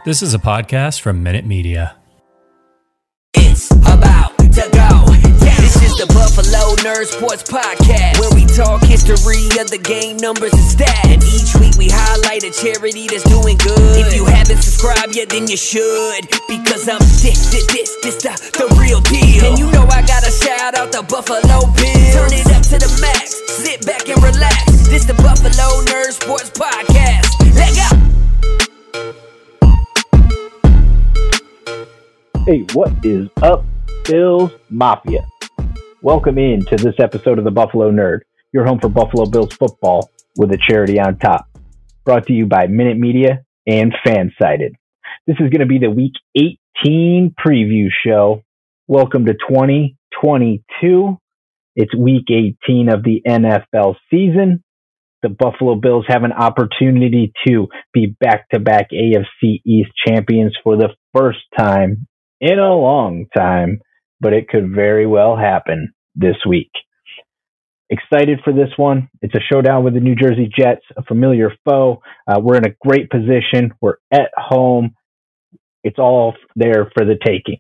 This is a podcast from Minute Media. It's about to go down. This is the Buffalo Nerd Sports Podcast, where we talk history of the game, numbers, and stats. And each week we highlight a charity that's doing good. If you haven't subscribed yet, then you should, because I'm this the real deal. And you know I gotta shout out the Buffalo Bills. Turn it up to the max, sit back and relax. This the Buffalo Nerd Sports Podcast. Let go. Hey, what is up, Bills Mafia? Welcome in to this episode of the Buffalo Nerd, your home for Buffalo Bills football with a charity on top. Brought to you by Minute Media and Fansided. This is going to be the Week 18 preview show. Welcome to 2022. It's Week 18 of the NFL season. The Buffalo Bills have an opportunity to be back-to-back AFC East champions for the first time in a long time, but it could very well happen this week. Excited for this one. It's a showdown with the New Jersey Jets, a familiar foe. We're in a great position. We're at home. It's all there for the taking.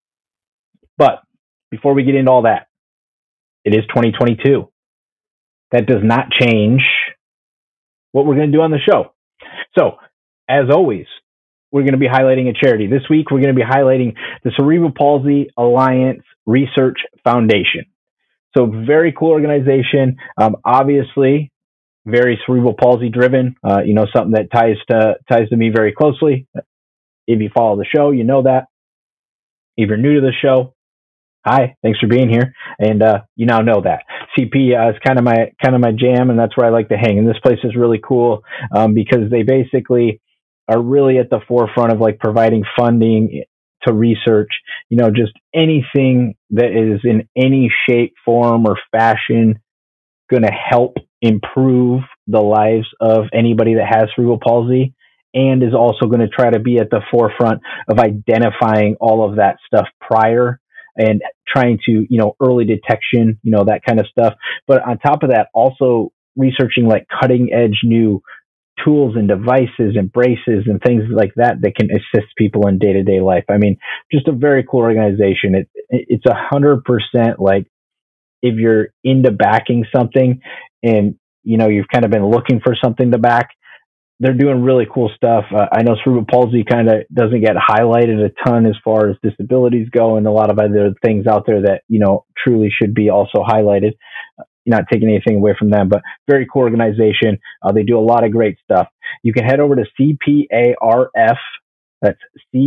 But before we get into all that, it is 2022. That does not change what we're going to do on the show. So, as always, we're going to be highlighting a charity. This week, we're going to be highlighting the Cerebral Palsy Alliance Research Foundation. So, very cool organization. Obviously, very cerebral palsy driven. Something that ties to me very closely. If you follow the show, you know that. If you're new to the show, hi, thanks for being here, and you now know that CP is kind of my jam, and that's where I like to hang. And this place is really cool because they basically are really at the forefront of like providing funding to research, just anything that is in any shape, form, or fashion going to help improve the lives of anybody that has cerebral palsy, and is also going to try to be at the forefront of identifying all of that stuff prior and trying to, early detection, that kind of stuff. But on top of that, also researching like cutting edge new tools and devices and braces and things like that can assist people in day-to-day life. I mean, just a very cool organization. It's 100% like if you're into backing something and, you've kind of been looking for something to back, they're doing really cool stuff. I know cerebral palsy kind of doesn't get highlighted a ton as far as disabilities go, and a lot of other things out there that, truly should be also highlighted. Not taking anything away from them, but very cool organization. They do a lot of great stuff. You can head over to CPARF, that's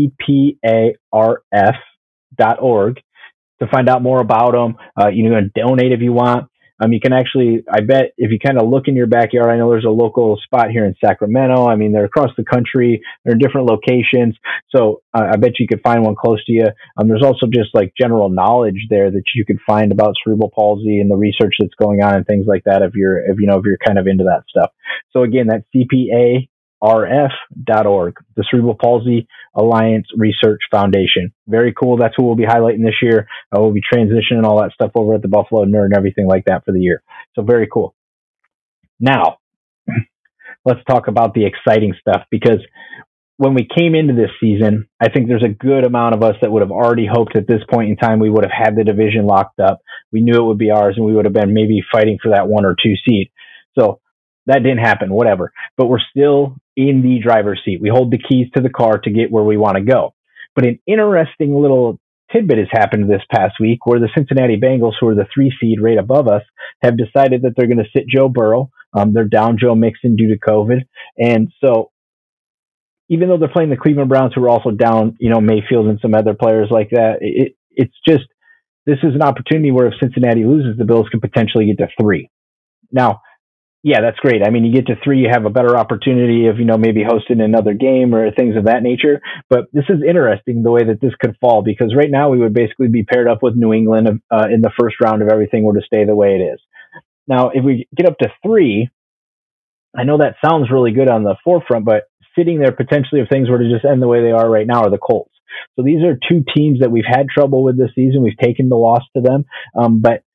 CPARF.org, to find out more about them. You can donate if you want. You can actually, I bet if you kind of look in your backyard, I know there's a local spot here in Sacramento. I mean, they're across the country. They're in different locations. So I bet you could find one close to you. There's also just like general knowledge there that you could find about cerebral palsy and the research that's going on and things like that if you're kind of into that stuff. So again, that's CPARF.org, the Cerebral Palsy Alliance Research Foundation. Very cool. That's what we'll be highlighting this year. We'll be transitioning all that stuff over at the Buffalo Nerd and everything like that for the year. So very cool. Now, let's talk about the exciting stuff, because when we came into this season, I think there's a good amount of us that would have already hoped at this point in time we would have had the division locked up. We knew it would be ours, and we would have been maybe fighting for that 1 or 2 seed. So that didn't happen, whatever. But we're still in the driver's seat. We hold the keys to the car to get where we want to go. But an interesting little tidbit has happened this past week where the Cincinnati Bengals, who are the 3 seed right above us, have decided that they're going to sit Joe Burrow. They're down Joe Mixon due to COVID. And so even though they're playing the Cleveland Browns, who are also down, Mayfield and some other players like that, it's just, this is an opportunity where if Cincinnati loses, the Bills could potentially get to 3. Now, yeah, that's great. I mean, you get to 3, you have a better opportunity of, maybe hosting another game or things of that nature. But this is interesting the way that this could fall, because right now we would basically be paired up with New England in the first round if everything were to stay the way it is. Now, if we get up to 3, I know that sounds really good on the forefront, but sitting there potentially if things were to just end the way they are right now are the Colts. So these are 2 teams that we've had trouble with this season. We've taken the loss to them, but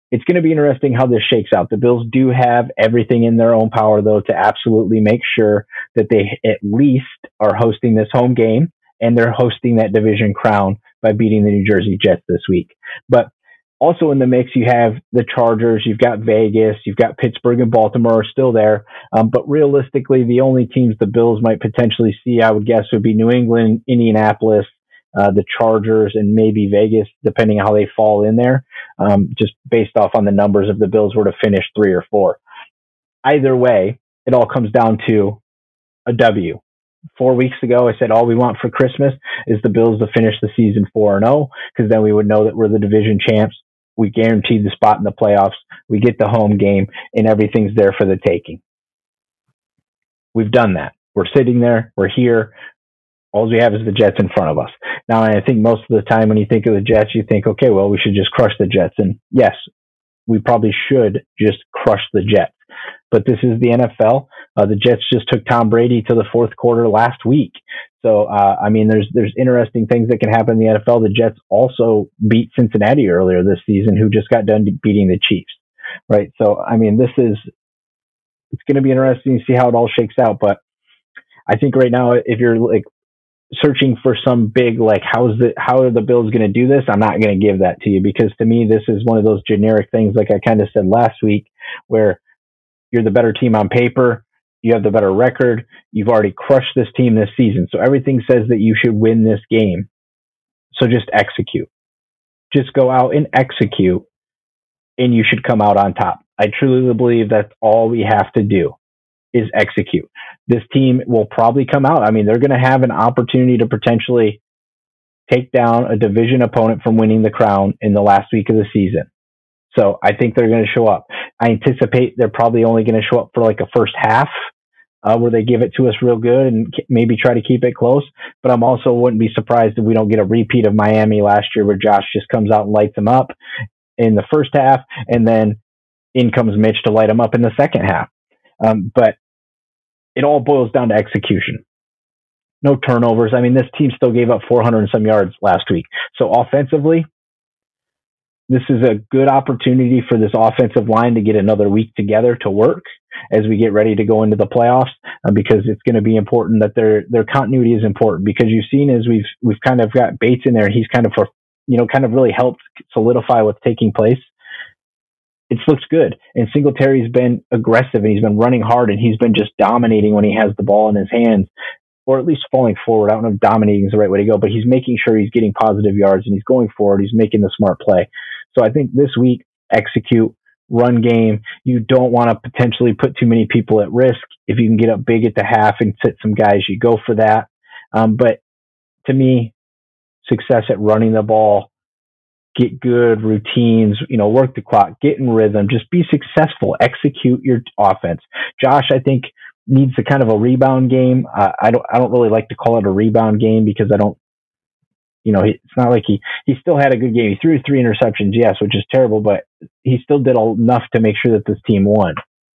it's going to be interesting how this shakes out. The Bills do have everything in their own power, though, to absolutely make sure that they at least are hosting this home game and they're hosting that division crown by beating the New Jersey Jets this week. But also in the mix, you have the Chargers, you've got Vegas, you've got Pittsburgh and Baltimore are still there. But realistically, the only teams the Bills might potentially see, I would guess, would be New England, Indianapolis, the Chargers, and maybe Vegas, depending on how they fall in there, just based off on the numbers if the Bills were to finish 3 or 4. Either way, it all comes down to a W. 4 weeks ago, I said all we want for Christmas is the Bills to finish the season 4-0, because then we would know that we're the division champs. We guaranteed the spot in the playoffs. We get the home game, and everything's there for the taking. We've done that. We're sitting there. We're here. All we have is the Jets in front of us. Now, I think most of the time when you think of the Jets, you think, okay, well, we should just crush the Jets. And yes, we probably should just crush the Jets. But this is the NFL. The Jets just took Tom Brady to the fourth quarter last week. So, I mean, there's interesting things that can happen in the NFL. The Jets also beat Cincinnati earlier this season, who just got done beating the Chiefs, right? So, I mean, it's going to be interesting to see how it all shakes out. But I think right now, if you're like searching for some big, like, how are the Bills going to do this? I'm not going to give that to you, because to me, this is one of those generic things, like I kind of said last week, where you're the better team on paper. You have the better record. You've already crushed this team this season. So everything says that you should win this game. So just execute. Just go out and execute, and you should come out on top. I truly believe that's all we have to do is execute. This team will probably come out. I mean, they're going to have an opportunity to potentially take down a division opponent from winning the crown in the last week of the season. So I think they're going to show up. I anticipate they're probably only going to show up for like a first half where they give it to us real good and maybe try to keep it close. But I'm also wouldn't be surprised if we don't get a repeat of Miami last year, where Josh just comes out and lights them up in the first half, and then in comes Mitch to light them up in the second half. But it all boils down to execution. No turnovers. I mean, this team still gave up 400 and some yards last week. So offensively, this is a good opportunity for this offensive line to get another week together to work as we get ready to go into the playoffs, because it's going to be important that their continuity is important, because you've seen as we've kind of got Bates in there, and he's kind of really helped solidify what's taking place. It looks good. And Singletary's been aggressive, and he's been running hard, and he's been just dominating when he has the ball in his hands, or at least falling forward. I don't know if dominating is the right way to go, but he's making sure he's getting positive yards, and he's going forward. He's making the smart play. So I think this week, execute, run game. You don't want to potentially put too many people at risk. If you can get up big at the half and sit some guys, you go for that. But to me, success at running the ball, get good routines, work the clock, get in rhythm, just be successful, execute your offense. Josh, I think, needs a kind of a rebound game. I don't really like to call it a rebound game, because I don't, it's not like he still had a good game. He threw 3 interceptions, yes, which is terrible, but he still did enough to make sure that this team won.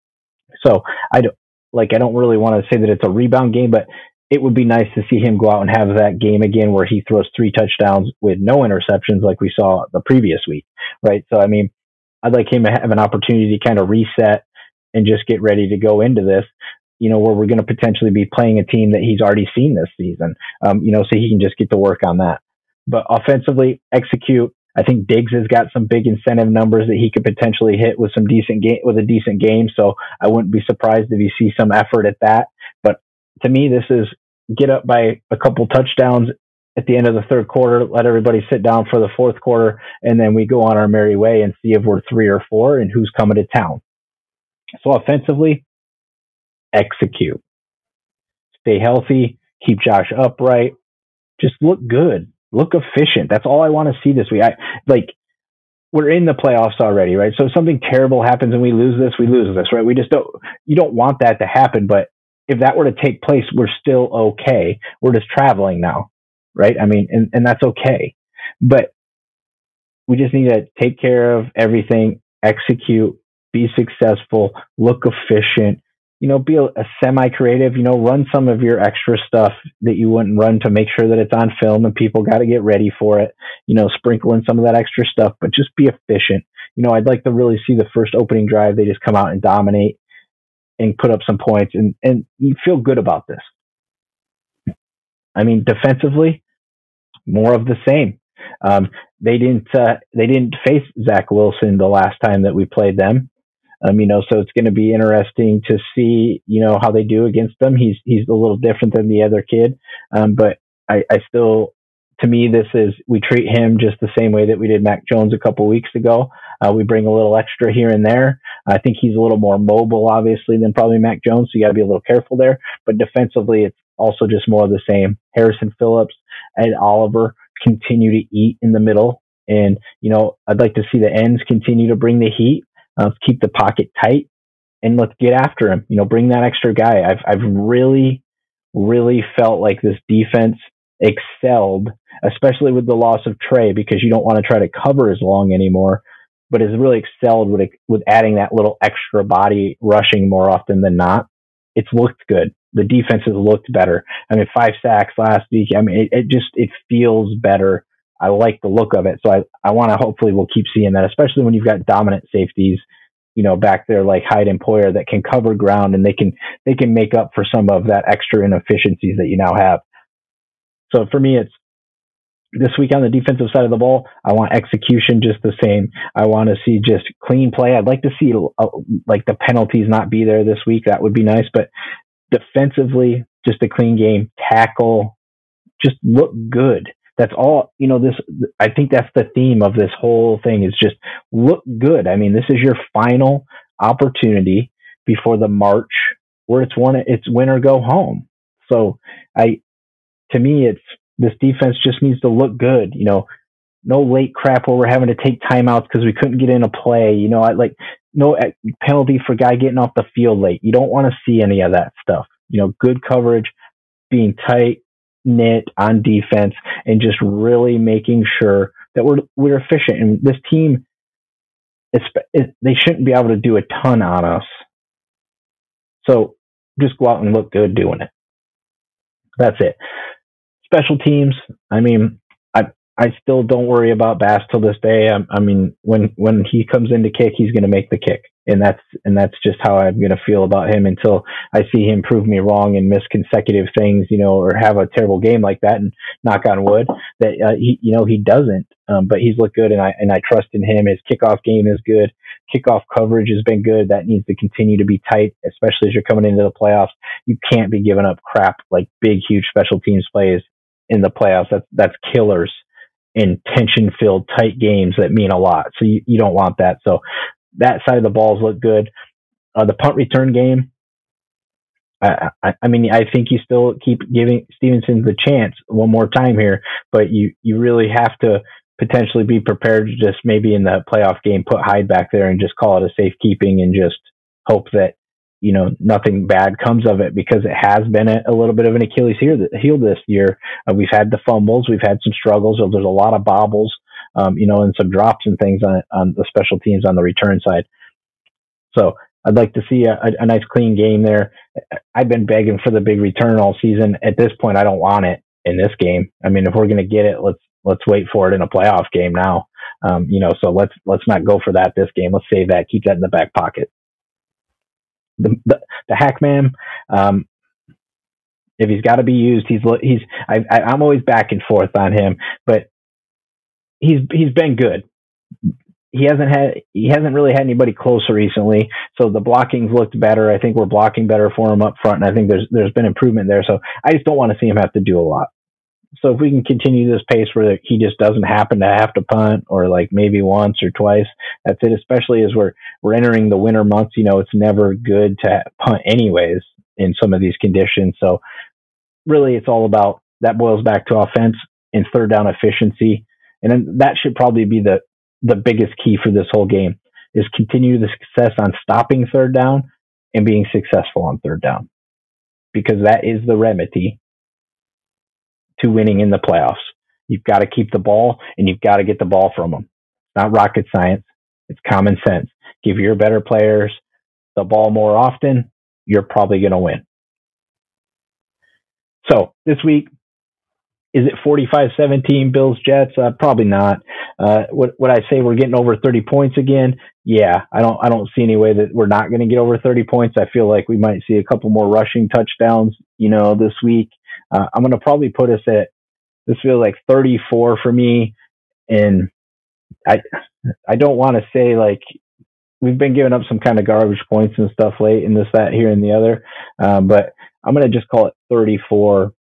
So I don't really want to say that it's a rebound game, but it would be nice to see him go out and have that game again where he throws 3 touchdowns with no interceptions like we saw the previous week, right? So, I mean, I'd like him to have an opportunity to kind of reset and just get ready to go into this, where we're going to potentially be playing a team that he's already seen this season, so he can just get to work on that. But offensively, execute. I think Diggs has got some big incentive numbers that he could potentially hit with a decent game. So I wouldn't be surprised if you see some effort at that. But to me, this is get up by a couple touchdowns at the end of the third quarter, let everybody sit down for the fourth quarter, and then we go on our merry way and see if we're 3 or 4 and who's coming to town. So offensively, execute. Stay healthy. Keep Josh upright. Just look good. Look efficient. That's all I want to see this week. We're in the playoffs already, right? So if something terrible happens and we lose this, right? You don't want that to happen, but if that were to take place, we're still okay. We're just traveling now, right? I mean, and that's okay. But we just need to take care of everything, execute, be successful, look efficient, be a semi-creative, run some of your extra stuff that you wouldn't run to make sure that it's on film and people got to get ready for it, sprinkle in some of that extra stuff, but just be efficient, I'd like to really see the first opening drive. They just come out and dominate and put up some points, and you feel good about this. I mean, defensively, more of the same. They didn't face Zach Wilson the last time that we played them. So it's going to be interesting to see, how they do against them. He's a little different than the other kid. But I still, to me, we treat him just the same way that we did Mac Jones a couple weeks ago. We bring a little extra here and there. I think he's a little more mobile, obviously, than probably Mac Jones. So you got to be a little careful there. But defensively, it's also just more of the same. Harrison Phillips, Ed Oliver continue to eat in the middle. And, I'd like to see the ends continue to bring the heat. Let's keep the pocket tight and let's get after him. Bring that extra guy. I've really, really felt like this defense excelled, especially with the loss of Trey, because you don't want to try to cover as long anymore, but has really excelled with adding that little extra body rushing more often than not. It's looked good. The defense has looked better. 5 sacks last week. It feels better. I like the look of it. So I want to, hopefully we'll keep seeing that, especially when you've got dominant safeties, back there like Hyde and Poyer that can cover ground, and they can make up for some of that extra inefficiencies that you now have. So for me, it's this week on the defensive side of the ball. I want execution just the same. I want to see just clean play. I'd like to see like the penalties not be there this week. That would be nice, but defensively, just a clean game, tackle, just look good. That's all, I think that's the theme of this whole thing, is just look good. This is your final opportunity before the March where it's win or go home. So to me, this defense just needs to look good. No late crap where we're having to take timeouts because we couldn't get in a play. No penalty for guy getting off the field late. You don't want to see any of that stuff. Good coverage, being tight knit on defense, and just really making sure that we're efficient. And this team, they shouldn't be able to do a ton on us. So just go out and look good doing it. That's it. Special teams. I still don't worry about Bass till this day. When he comes in to kick, he's going to make the kick, and that's just how I'm going to feel about him until I see him prove me wrong and miss consecutive things, or have a terrible game like that. And knock on wood that he doesn't. But he's looked good, and I trust in him. His kickoff game is good. Kickoff coverage has been good. That needs to continue to be tight, especially as you're coming into the playoffs. You can't be giving up crap like big, huge special teams plays in the playoffs. That's killers in tension-filled, tight games that mean a lot. So you don't want that. So that side of the balls look good. The punt return game, I think you still keep giving Stevenson the chance one more time here, but you really have to potentially be prepared to just maybe in the playoff game put Hyde back there and just call it a safekeeping and just hope that nothing bad comes of it, because it has been a little bit of an Achilles heel this year. We've had the fumbles, we've had some struggles. So there's a lot of bobbles, and some drops and things on the special teams on the return side. So I'd like to see a nice clean game there. I've been begging for the big return all season. At this point, I don't want it in this game. If we're going to get it, let's wait for it in a playoff game now. So let's not go for that this game. Let's save that, keep that in the back pocket. The Hackman, if he's got to be used, I'm always back and forth on him, but he's been good. He hasn't really had anybody closer recently, so the blocking's looked better. I think we're blocking better for him up front, and I think there's been improvement there. So I just don't want to see him have to do a lot. So if we can continue this pace where he just doesn't happen to have to punt, or like maybe once or twice, that's it. Especially as we're entering the winter months, it's never good to punt anyways in some of these conditions. So really, it's all about, that boils back to offense and third down efficiency, and then that should probably be the biggest key for this whole game, is continue the success on stopping third down and being successful on third down, because that is the remedy to winning in the playoffs. You've got to keep the ball, and you've got to get the ball from them. It's not rocket science. It's common sense. Give your better players the ball more often, you're probably going to win. So this week, Is it 45-17 Bills Jets? Probably not. Would I say we're getting over 30 points again? Yeah, I don't see any way that we're not going to get over 30 points. I feel like we might see a couple more rushing touchdowns, this week. I'm going to probably put us at, this feels like 34 for me. And I don't want to say like we've been giving up some kind of garbage points and stuff late in this, that, here, and the other. But I'm going to just call it 34-10.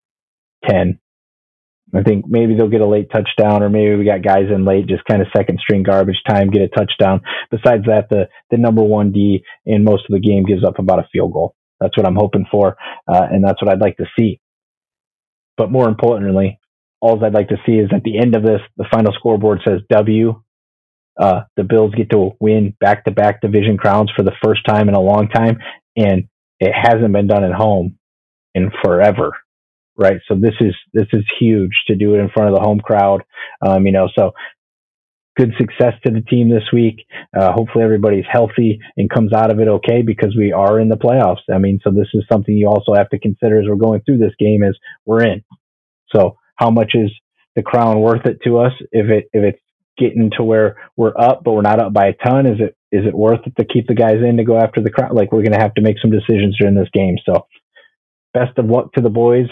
I think maybe they'll get a late touchdown, or maybe we got guys in late, just kind of second string garbage time, get a touchdown. Besides that, the number one D in most of the game gives up about a field goal. That's what I'm hoping for. And that's what I'd like to see. But more importantly, all I'd like to see is at the end of this, the final scoreboard says W. The Bills get to win back-to-back division crowns for the first time in a long time. And it hasn't been done at home in forever. Right. So this is huge to do it in front of the home crowd. So good success to the team this week. Hopefully everybody's healthy and comes out of it okay, because we are in the playoffs. So this is something you also have to consider as we're going through this game, is we're in. So how much is the crown worth it to us? If it's getting to where we're up, but we're not up by a ton, is it worth it to keep the guys in to go after the crown? Like, we're going to have to make some decisions during this game. So best of luck to the boys.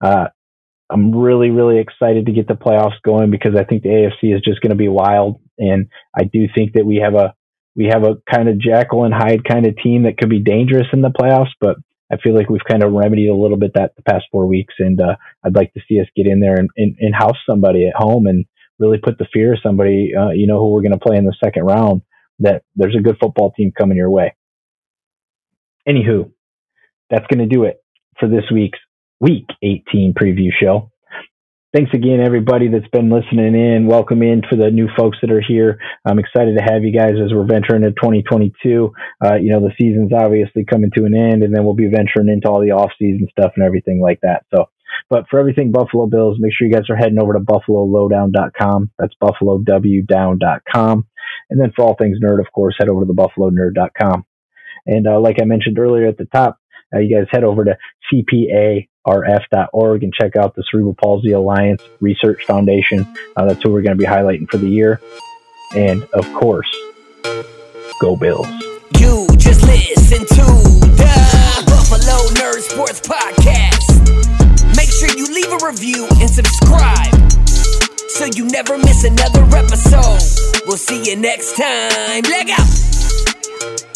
I'm really, really excited to get the playoffs going, because I think the AFC is just going to be wild. And I do think that we have a kind of Jekyll and Hyde kind of team that could be dangerous in the playoffs, but I feel like we've kind of remedied a little bit that the past 4 weeks. And, I'd like to see us get in there and house somebody at home and really put the fear of somebody, who we're going to play in the second round, that there's a good football team coming your way. Anywho, that's going to do it for this week's Week 18 preview show. Thanks again, everybody that's been listening in. Welcome in for the new folks that are here. I'm excited to have you guys as we're venturing into 2022. The season's obviously coming to an end, and then we'll be venturing into all the off-season stuff and everything like that. So, but for everything Buffalo Bills, make sure you guys are heading over to BuffaloLowdown.com. That's BuffaloWdown.com. And then for all things nerd, of course, head over to the BuffaloNerd.com. And like I mentioned earlier at the top, you guys head over to CPARF.org and check out the Cerebral Palsy Alliance Research Foundation. That's who we're going to be highlighting for the year. And, of course, go Bills. You just listen to the Buffalo Nerd Sports Podcast. Make sure you leave a review and subscribe so you never miss another episode. We'll see you next time. Leg out!